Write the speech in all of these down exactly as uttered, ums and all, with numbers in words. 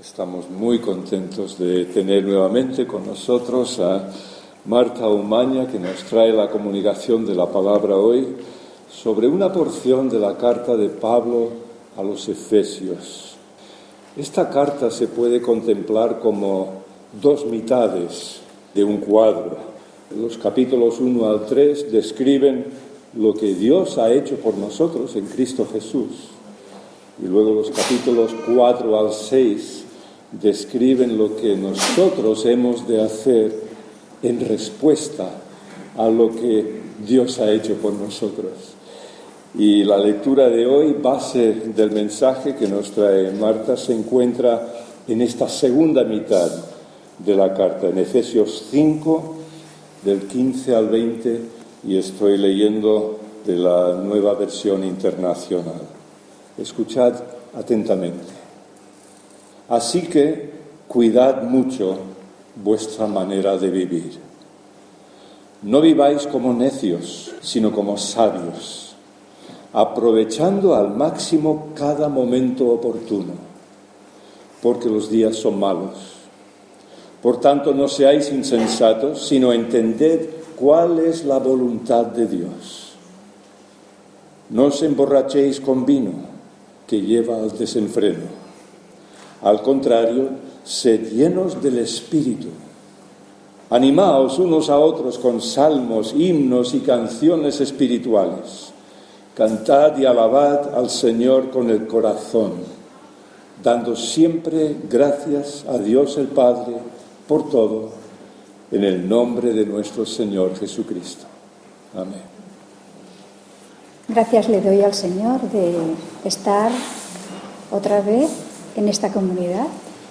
Estamos muy contentos de tener nuevamente con nosotros a Marta Umaña, que nos trae la comunicación de la palabra hoy sobre una porción de la carta de Pablo a los Efesios. Esta carta se puede contemplar como dos mitades de un cuadro. Los capítulos uno al tres describen lo que Dios ha hecho por nosotros en Cristo Jesús. Y luego los capítulos cuatro al seis describen lo que nosotros hemos de hacer en respuesta a lo que Dios ha hecho por nosotros. Y la lectura de hoy, base del mensaje que nos trae Marta, se encuentra en esta segunda mitad de la carta, en Efesios cinco, del quince al veinte, y estoy leyendo de la Nueva Versión Internacional. Escuchad atentamente. Así que cuidad mucho vuestra manera de vivir. No viváis como necios, sino como sabios, aprovechando al máximo cada momento oportuno, porque los días son malos. Por tanto, no seáis insensatos, sino entended cuál es la voluntad de Dios. No os emborrachéis con vino, que lleva al desenfreno. Al contrario, sed llenos del Espíritu. Animaos unos a otros con salmos, himnos y canciones espirituales. Cantad y alabad al Señor con el corazón, dando siempre gracias a Dios el Padre por todo, en el nombre de nuestro Señor Jesucristo. Amén. Gracias le doy al Señor de estar otra vez en esta comunidad.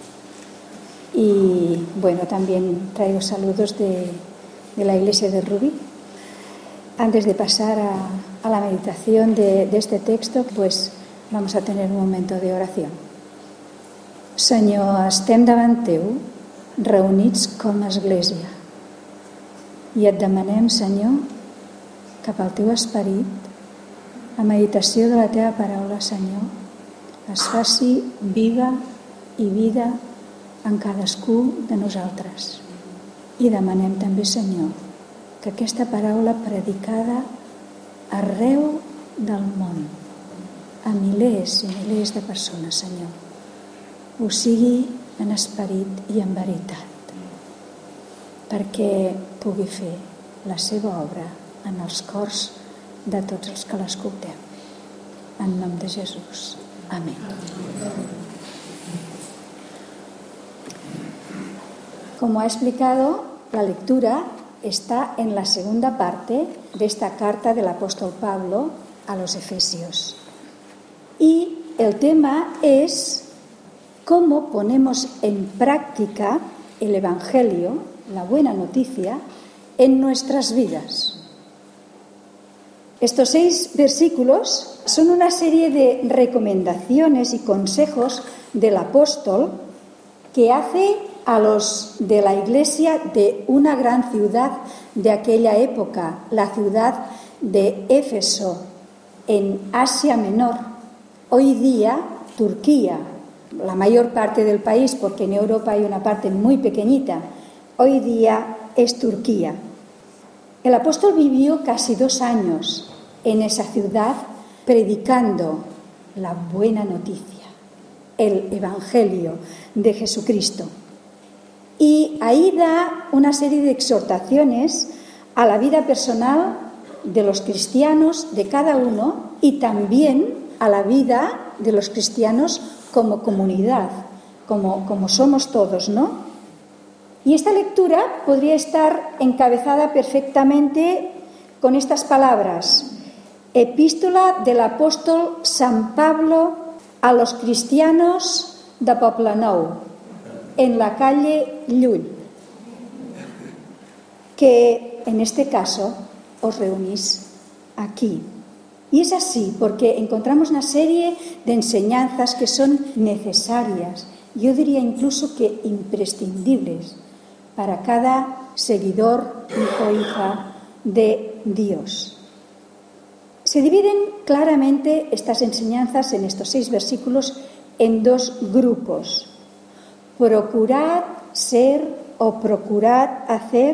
Y bueno, también traigo saludos de, de la iglesia de Rubí. Antes de pasar a, a la meditación de, de este texto, pues vamos a tener un momento de oración. Senyor, estem davant teu, reunits com a església, i et demanem, Senyor, que pel teu esperit, la meditació de la teva paraula, Senyor, es faci viva i vida en cadascú de nosaltres. I demanem també, Senyor, que aquesta paraula predicada arreu del món, a milers i milers de persones, Senyor, ho sigui en esperit i en veritat, perquè pugui fer la seva obra en els cors de tots els que l'escoltem. En nom de Jesús. Amén. Como ha explicado, la lectura está en la segunda parte de esta carta del apóstol Pablo a los Efesios. Y el tema es cómo ponemos en práctica el Evangelio, la buena noticia, en nuestras vidas. Estos seis versículos son una serie de recomendaciones y consejos del apóstol que hace a los de la iglesia de una gran ciudad de aquella época, la ciudad de Éfeso, en Asia Menor, hoy día Turquía, la mayor parte del país, porque en Europa hay una parte muy pequeñita, hoy día es Turquía. El apóstol vivió casi dos años en esa ciudad predicando la buena noticia, el Evangelio de Jesucristo. Y ahí da una serie de exhortaciones a la vida personal de los cristianos, de cada uno, y también a la vida de los cristianos como comunidad, como, como somos todos, ¿no? Y esta lectura podría estar encabezada perfectamente con estas palabras: Epístola del apóstol San Pablo a los cristianos de Poblenou, en la calle Llull, que en este caso os reunís aquí. Y es así porque encontramos una serie de enseñanzas que son necesarias, yo diría incluso que imprescindibles para cada seguidor, hijo o hija de Dios. Se dividen claramente estas enseñanzas en estos seis versículos en dos grupos. procurad ser o procurad hacer.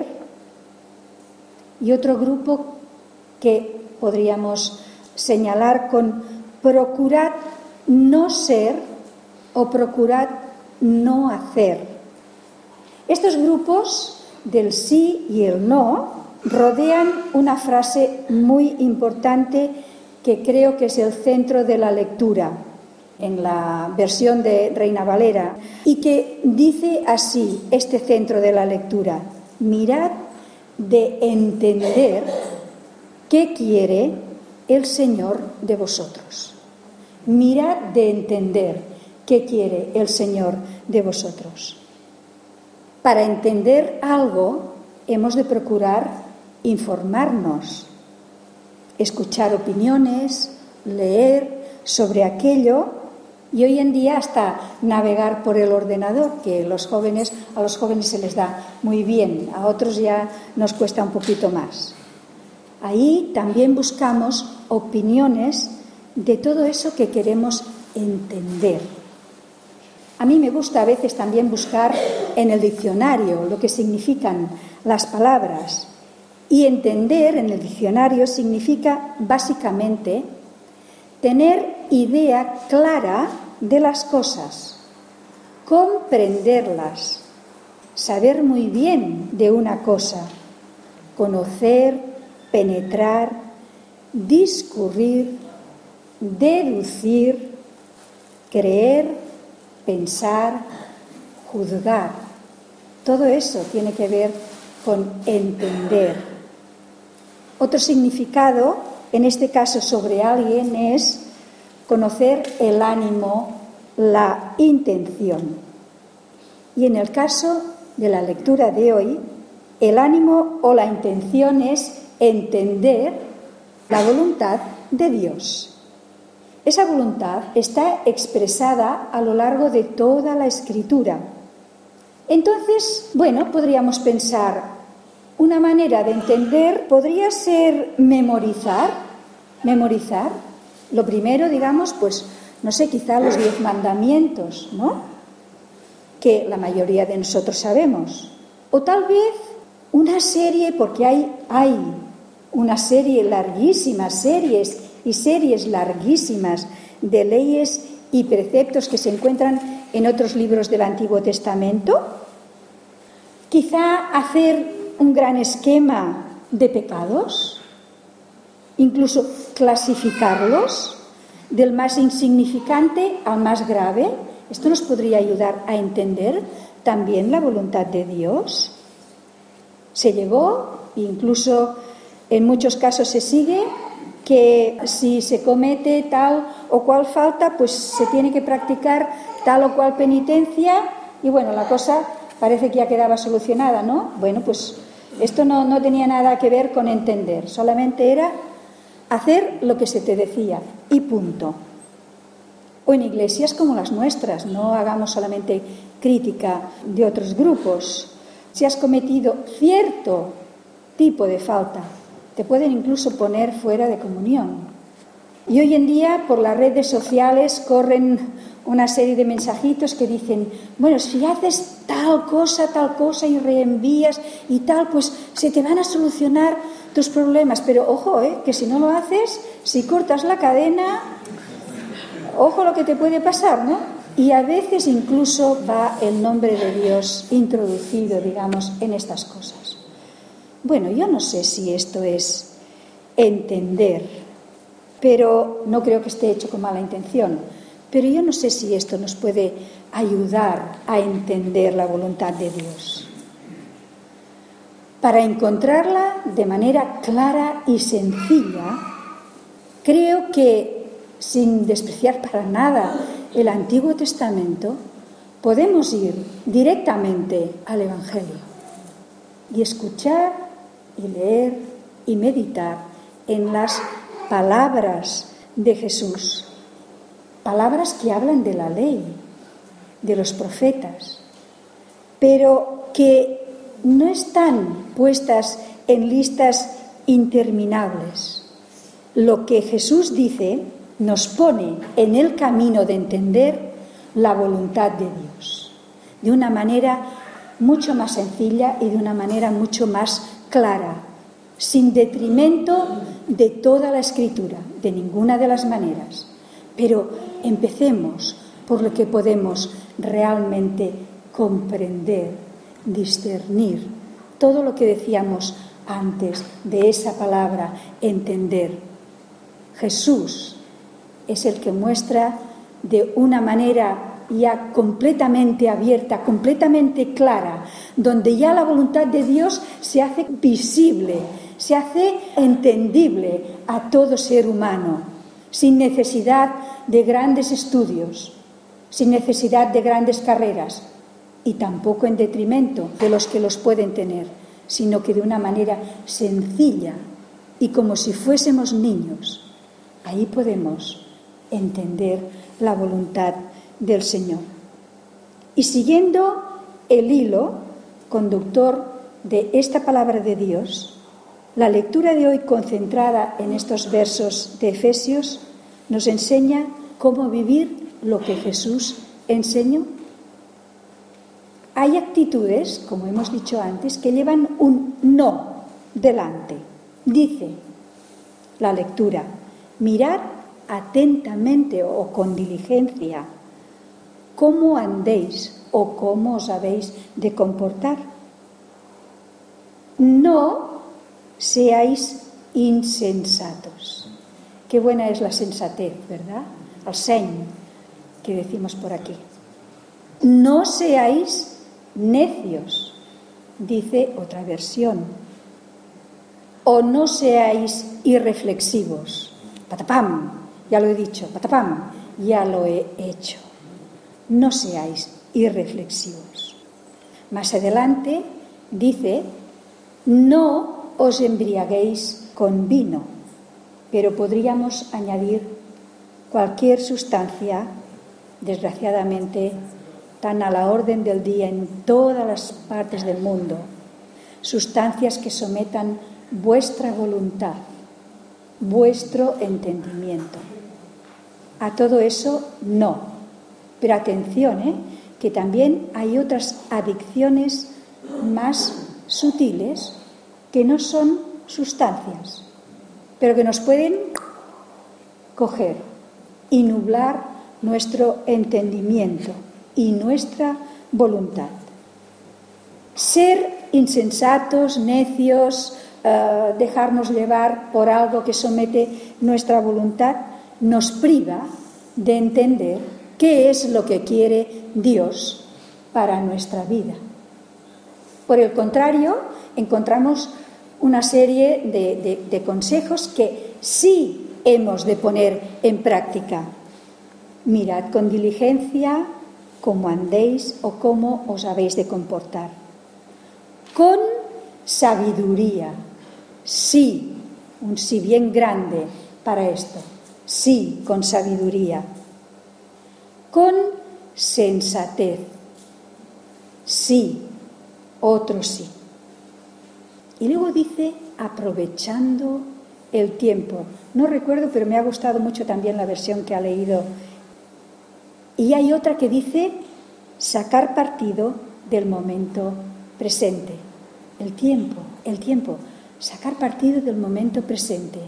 Y otro grupo que podríamos señalar con procurad no ser o procurad no hacer. Estos grupos del sí y el no rodean una frase muy importante que creo que es el centro de la lectura en la versión de Reina Valera y que dice así este centro de la lectura: mirad de entender qué quiere el Señor de vosotros. Mirad de entender qué quiere el Señor de vosotros. Para entender algo hemos de procurar informarnos, escuchar opiniones, leer sobre aquello y hoy en día hasta navegar por el ordenador, que los jóvenes, a los jóvenes se les da muy bien, a otros ya nos cuesta un poquito más. Ahí también buscamos opiniones de todo eso que queremos entender. A mí me gusta a veces también buscar en el diccionario lo que significan las palabras. Y entender en el diccionario significa básicamente tener idea clara de las cosas, comprenderlas, saber muy bien de una cosa, conocer, penetrar, discurrir, deducir, creer, pensar, juzgar. Todo eso tiene que ver con entender. Otro significado, en este caso sobre alguien, es conocer el ánimo, la intención. Y en el caso de la lectura de hoy, el ánimo o la intención es entender la voluntad de Dios. Esa voluntad está expresada a lo largo de toda la Escritura. Entonces, bueno, podríamos pensar, una manera de entender podría ser memorizar, memorizar. Lo primero, digamos, pues, no sé, quizá los diez mandamientos, ¿no? Que la mayoría de nosotros sabemos. O tal vez una serie, porque hay, hay una serie, larguísimas series y series larguísimas de leyes y preceptos que se encuentran en otros libros del Antiguo Testamento. Quizá hacer un gran esquema de pecados, incluso clasificarlos del más insignificante al más grave. Esto nos podría ayudar a entender también la voluntad de Dios. Se llegó, incluso en muchos casos se sigue, que si se comete tal o cual falta, pues se tiene que practicar tal o cual penitencia y bueno, la cosa parece que ya quedaba solucionada, ¿no? Bueno, pues esto no, no tenía nada que ver con entender, solamente era hacer lo que se te decía y punto. O en iglesias como las nuestras, no hagamos solamente crítica de otros grupos. Si has cometido cierto tipo de falta, te pueden incluso poner fuera de comunión. Y hoy en día por las redes sociales corren una serie de mensajitos que dicen, bueno, si haces tal cosa, tal cosa y reenvías y tal, pues se te van a solucionar tus problemas. Pero ojo, ¿eh? Que si no lo haces, si cortas la cadena, ojo lo que te puede pasar, ¿no? Y a veces incluso va el nombre de Dios introducido, digamos, en estas cosas. Bueno, yo no sé si esto es entender, pero no creo que esté hecho con mala intención. Pero yo no sé si esto nos puede ayudar a entender la voluntad de Dios. Para encontrarla de manera clara y sencilla, creo que, sin despreciar para nada el Antiguo Testamento, podemos ir directamente al Evangelio y escuchar y leer y meditar en las palabras de Jesús. Palabras que hablan de la ley, de los profetas, pero que no están puestas en listas interminables. Lo que Jesús dice nos pone en el camino de entender la voluntad de Dios, de una manera mucho más sencilla y de una manera mucho más clara, sin detrimento de toda la Escritura, de ninguna de las maneras. Pero empecemos por lo que podemos realmente comprender, discernir, todo lo que decíamos antes de esa palabra, entender. Jesús es el que muestra de una manera ya completamente abierta, completamente clara, donde ya la voluntad de Dios se hace visible, se hace entendible a todo ser humano, sin necesidad de grandes estudios, sin necesidad de grandes carreras, y tampoco en detrimento de los que los pueden tener, sino que de una manera sencilla y como si fuésemos niños. Ahí podemos entender la voluntad del Señor. Y siguiendo el hilo conductor de esta palabra de Dios, la lectura de hoy, concentrada en estos versos de Efesios, nos enseña cómo vivir lo que Jesús enseñó. Hay actitudes, como hemos dicho antes, que llevan un no delante. Dice la lectura: mirad atentamente o con diligencia cómo andéis o cómo os habéis de comportar. No seáis insensatos. Qué buena es la sensatez, ¿verdad? El seny, que decimos por aquí. No seáis necios, dice otra versión. O no seáis irreflexivos. Patapam, ya lo he dicho, patapam, ya lo he hecho. No seáis irreflexivos. Más adelante dice: no os embriaguéis con vino, pero podríamos añadir cualquier sustancia, desgraciadamente, tan a la orden del día en todas las partes del mundo, sustancias que sometan vuestra voluntad, vuestro entendimiento. A todo eso no. Pero atención, ¿eh? que también hay otras adicciones más sutiles que no son sustancias, pero que nos pueden coger y nublar nuestro entendimiento y nuestra voluntad. Ser insensatos, necios, uh, dejarnos llevar por algo que somete nuestra voluntad, nos priva de entender qué es lo que quiere Dios para nuestra vida. Por el contrario, encontramos una serie de, de, de consejos que sí hemos de poner en práctica. Mirad con diligencia cómo andéis o cómo os habéis de comportar. Con sabiduría. Sí, un sí bien grande para esto. Sí, con sabiduría. Con sensatez. Sí, otro sí. Y luego dice, aprovechando el tiempo. No recuerdo, pero me ha gustado mucho también la versión que ha leído. Y hay otra que dice, sacar partido del momento presente. El tiempo, el tiempo. Sacar partido del momento presente.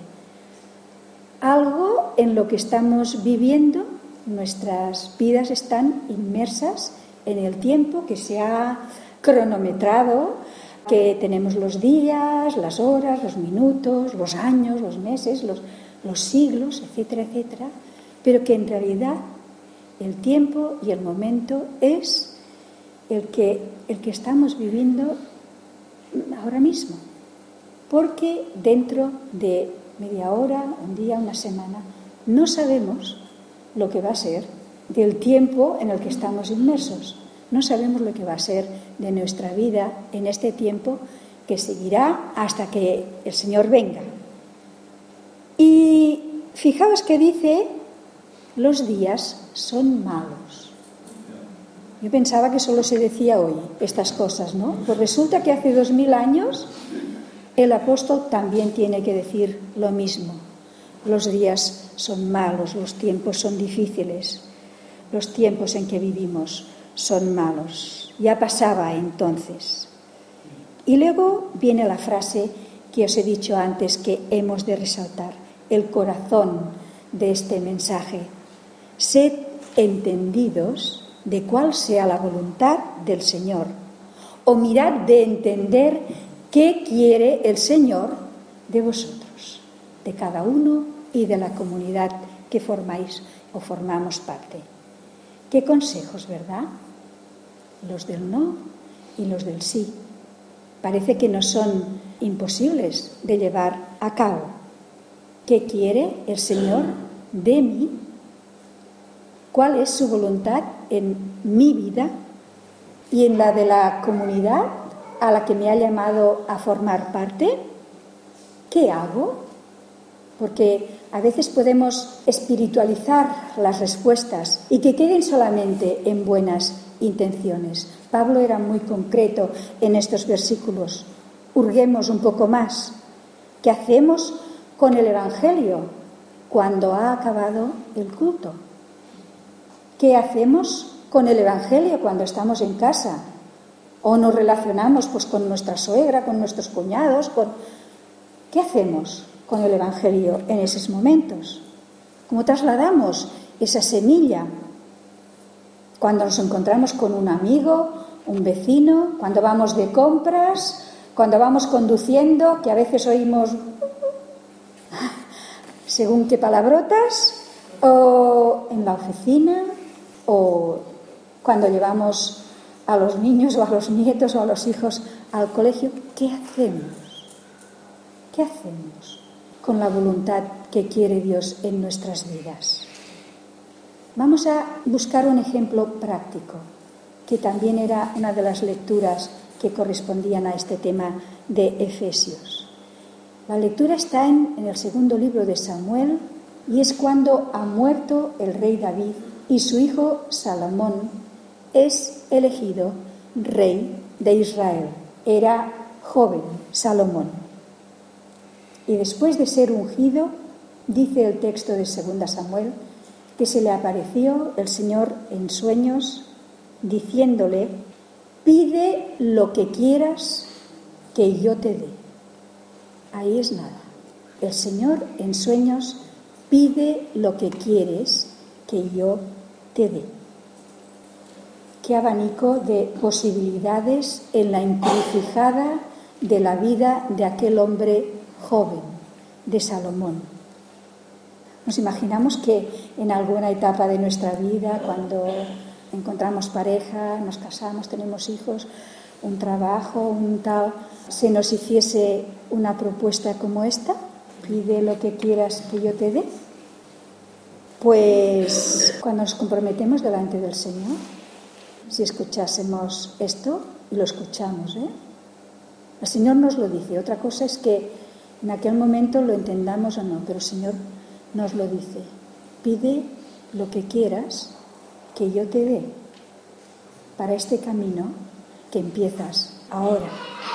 Algo en lo que estamos viviendo, nuestras vidas están inmersas en el tiempo que se ha cronometrado, que tenemos los días, las horas, los minutos, los años, los meses, los, los siglos, etcétera, etcétera, pero que en realidad el tiempo y el momento es el que, el que estamos viviendo ahora mismo, porque dentro de media hora, un día, una semana, no sabemos lo que va a ser del tiempo en el que estamos inmersos. No sabemos lo que va a ser de nuestra vida en este tiempo que seguirá hasta que el Señor venga. Y fijaos que dice, los días son malos. Yo pensaba que solo se decía hoy estas cosas, ¿no? Pues resulta que hace dos mil años el apóstol también tiene que decir lo mismo. Los días son malos, los tiempos son difíciles, los tiempos en que vivimos son malos. Ya pasaba entonces. Y luego viene la frase que os he dicho antes que hemos de resaltar, el corazón de este mensaje. Sed entendidos de cuál sea la voluntad del Señor, o mirad de entender qué quiere el Señor de vosotros, de cada uno y de la comunidad que formáis o formamos parte. Qué consejos, ¿verdad? Los del no y los del sí. Parece que no son imposibles de llevar a cabo. ¿Qué quiere el Señor de mí? ¿Cuál es su voluntad en mi vida y en la de la comunidad a la que me ha llamado a formar parte? ¿Qué hago? Porque a veces podemos espiritualizar las respuestas y que queden solamente en buenas intenciones. Pablo era muy concreto en estos versículos. Hurguemos un poco más. ¿Qué hacemos con el Evangelio cuando ha acabado el culto? ¿Qué hacemos con el Evangelio cuando estamos en casa? ¿O nos relacionamos pues con nuestra suegra, con nuestros cuñados? Con... ¿Qué hacemos con el Evangelio en esos momentos? ¿Cómo trasladamos esa semilla? Cuando nos encontramos con un amigo, un vecino, cuando vamos de compras, cuando vamos conduciendo, que a veces oímos según qué palabrotas, o en la oficina, o cuando llevamos a los niños o a los nietos o a los hijos al colegio. ¿Qué hacemos? ¿Qué hacemos con la voluntad que quiere Dios en nuestras vidas? Vamos a buscar un ejemplo práctico, que también era una de las lecturas que correspondían a este tema de Efesios. La lectura está en, en el segundo libro de Samuel y es cuando ha muerto el rey David y su hijo Salomón es elegido rey de Israel. Era joven Salomón. Y después de ser ungido, dice el texto de segunda Samuel, que se le apareció el Señor en sueños, diciéndole: pide lo que quieras que yo te dé. Ahí es nada. El Señor en sueños pide lo que quieres que yo te dé. Qué abanico de posibilidades en la encrucijada de la vida de aquel hombre joven, de Salomón. Nos imaginamos que en alguna etapa de nuestra vida, cuando encontramos pareja, nos casamos, tenemos hijos, un trabajo, un tal, se nos hiciese una propuesta como esta: pide lo que quieras que yo te dé. Pues cuando nos comprometemos delante del Señor, si escuchásemos esto, y lo escuchamos, ¿eh? El Señor nos lo dice. Otra cosa es que en aquel momento lo entendamos o no, pero el Señor nos lo dice: pide lo que quieras que yo te dé para este camino que empiezas ahora.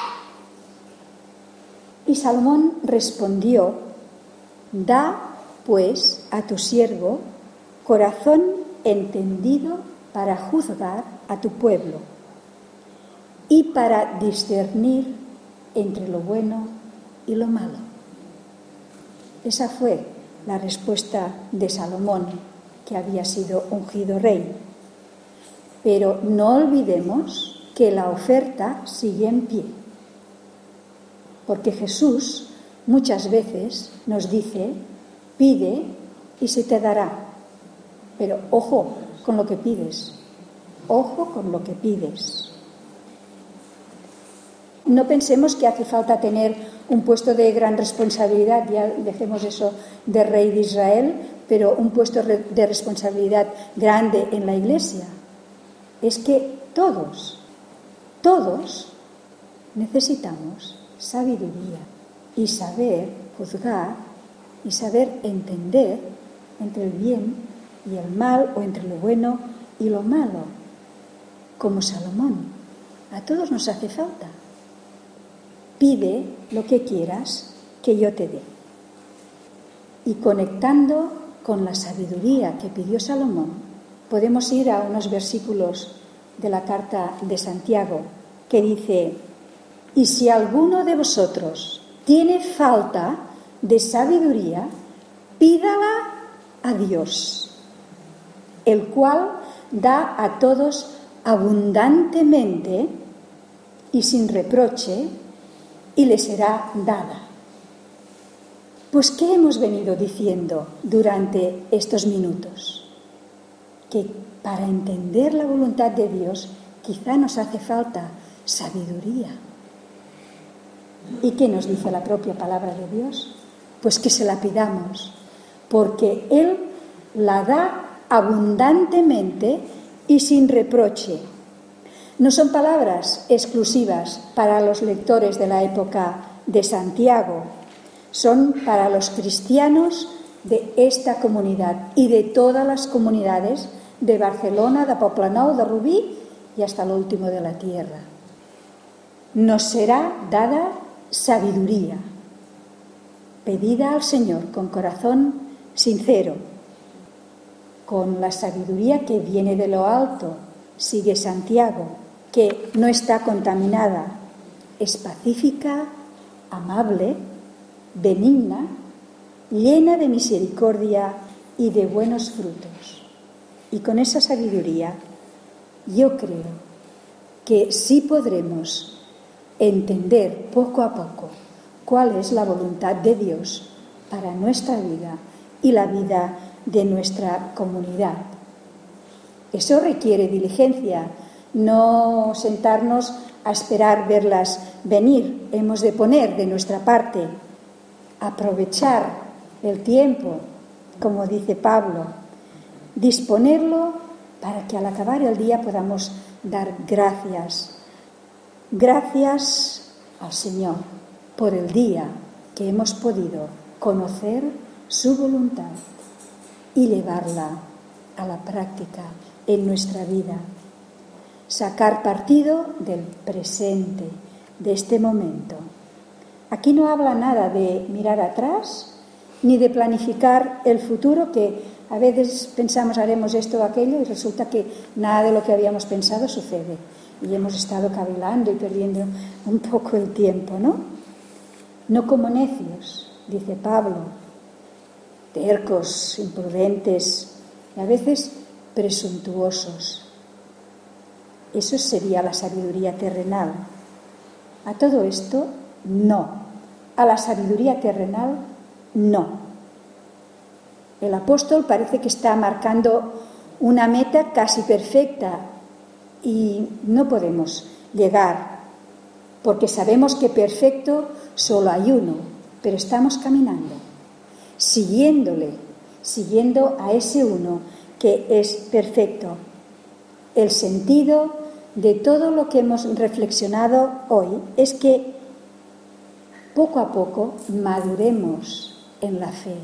Y Salomón respondió: da pues a tu siervo corazón entendido para juzgar a tu pueblo y para discernir entre lo bueno y lo malo. Esa fue la respuesta de Salomón, que había sido ungido rey. Pero no olvidemos que la oferta sigue en pie, porque Jesús muchas veces nos dice: pide y se te dará. Pero ojo con lo que pides, ojo con lo que pides. No pensemos que hace falta tener un puesto de gran responsabilidad, ya dejemos eso de rey de Israel, pero un puesto de responsabilidad grande en la Iglesia. Es que todos, todos necesitamos sabiduría y saber juzgar y saber entender entre el bien y el mal, o entre lo bueno y lo malo, como Salomón. A todos nos hace falta. Pide lo que quieras que yo te dé. Y conectando con la sabiduría que pidió Salomón, podemos ir a unos versículos de la carta de Santiago, que dice: y si alguno de vosotros tiene falta de sabiduría, pídala a Dios, el cual da a todos abundantemente y sin reproche, y le será dada. Pues, ¿qué hemos venido diciendo durante estos minutos? Que para entender la voluntad de Dios quizá nos hace falta sabiduría. ¿Y qué nos dice la propia palabra de Dios? Pues que se la pidamos, porque Él la da abundantemente y sin reproche. No son palabras exclusivas para los lectores de la época de Santiago, son para los cristianos de esta comunidad y de todas las comunidades de Barcelona, de Poblenou, de Rubí y hasta lo último de la tierra. Nos será dada sabiduría, pedida al Señor con corazón sincero, con la sabiduría que viene de lo alto, sigue Santiago, que no está contaminada, es pacífica, amable, benigna, llena de misericordia y de buenos frutos. Y con esa sabiduría yo creo que sí podremos entender poco a poco cuál es la voluntad de Dios para nuestra vida y la vida de nuestra comunidad. Eso requiere diligencia, no sentarnos a esperar verlas venir. Hemos de poner de nuestra parte, aprovechar el tiempo, como dice Pablo, disponerlo para que al acabar el día podamos dar gracias. Gracias al Señor por el día que hemos podido conocer su voluntad y llevarla a la práctica en nuestra vida. Sacar partido del presente, de este momento. Aquí no habla nada de mirar atrás ni de planificar el futuro, que a veces pensamos haremos esto o aquello y resulta que nada de lo que habíamos pensado sucede y hemos estado cavilando y perdiendo un poco el tiempo, ¿no? No como necios, dice Pablo, tercos, imprudentes y a veces presuntuosos. Eso sería la sabiduría terrenal. A todo esto, no. A la sabiduría terrenal, no. El apóstol parece que está marcando una meta casi perfecta y no podemos llegar, porque sabemos que perfecto solo hay uno, pero estamos caminando, siguiéndole, siguiendo a ese uno que es perfecto. El sentido de todo lo que hemos reflexionado hoy es que poco a poco maduremos en la fe,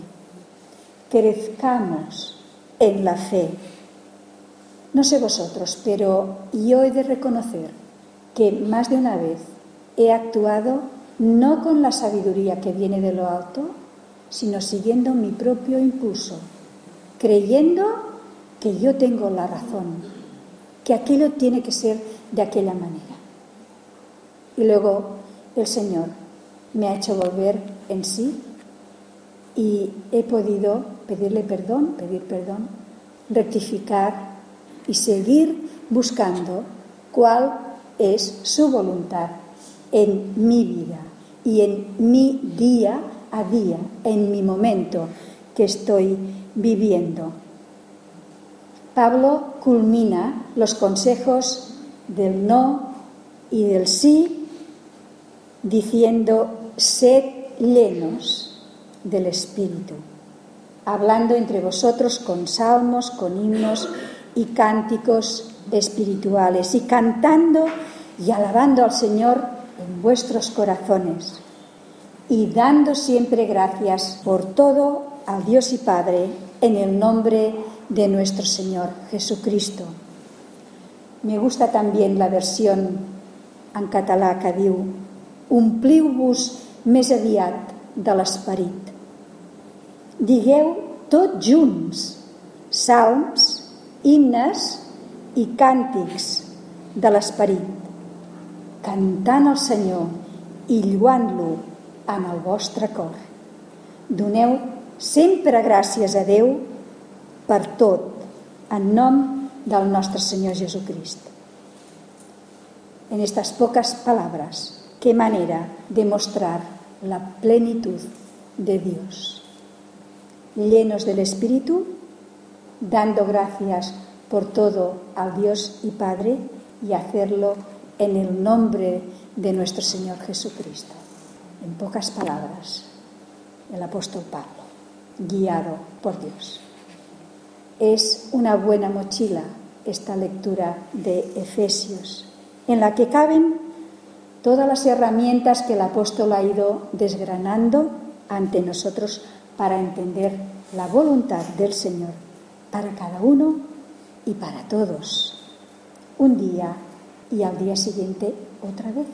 crezcamos en la fe. No sé vosotros, pero yo he de reconocer que más de una vez he actuado no con la sabiduría que viene de lo alto, sino siguiendo mi propio impulso, creyendo que yo tengo la razón, que aquello tiene que ser de aquella manera. Y luego el Señor me ha hecho volver en sí y he podido pedirle perdón, pedir perdón, rectificar y seguir buscando cuál es su voluntad en mi vida y en mi día a día, en mi momento que estoy viviendo. Pablo culmina los consejos del no y del sí diciendo: sed llenos del Espíritu, hablando entre vosotros con salmos, con himnos y cánticos espirituales, y cantando y alabando al Señor en vuestros corazones, y dando siempre gracias por todo al Dios y Padre en el nombre de nuestro Señor Jesucristo. Me gusta también la versión en català que diu: ompliu-vos més aviat de l'Esperit. Digueu tots junts salms, himnes i càntics de l'Esperit, cantant al Senyor i lluant-lo en el vostre cor. Doneu sempre gràcies a Déu per tot, en nom del nostre Senyor Jesucrist. En estas pocas palabras, qué manera de mostrar la plenitud de Dios. Llenos del Espíritu, dando gracias por todo al Dios y Padre, y hacerlo en el nombre de nuestro Señor Jesucristo. En pocas palabras, el apóstol Pablo, guiado por Dios. Es una buena mochila esta lectura de Efesios, en la que caben todas las herramientas que el apóstol ha ido desgranando ante nosotros para entender la voluntad del Señor para cada uno y para todos. Un día y al día siguiente otra vez.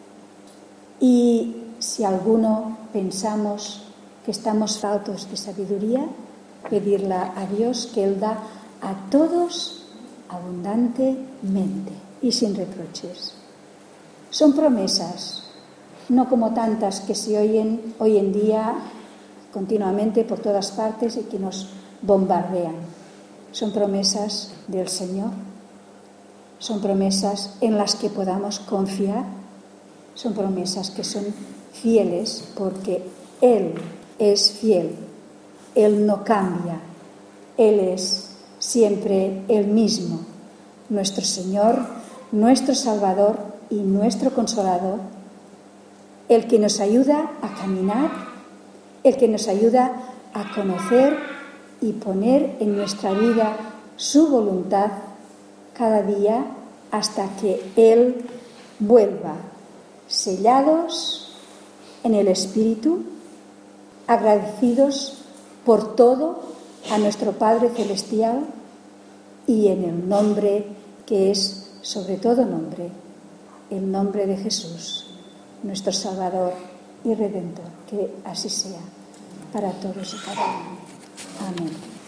Y si alguno pensamos que estamos faltos de sabiduría, pedirla a Dios, que Él da a todos abundantemente y sin reproches. Son promesas, no como tantas que se oyen hoy en día continuamente por todas partes y que nos bombardean. Son promesas del Señor, son promesas en las que podamos confiar, son promesas que son fieles porque Él es fiel, Él no cambia, Él es siempre el mismo, nuestro Señor, nuestro Salvador y nuestro Consolador, el que nos ayuda a caminar, el que nos ayuda a conocer y poner en nuestra vida su voluntad cada día hasta que Él vuelva, sellados en el Espíritu, agradecidos por todo a nuestro Padre Celestial y en el nombre que es sobre todo nombre, el nombre de Jesús, nuestro Salvador y Redentor. Que así sea para todos y cada uno. Amén.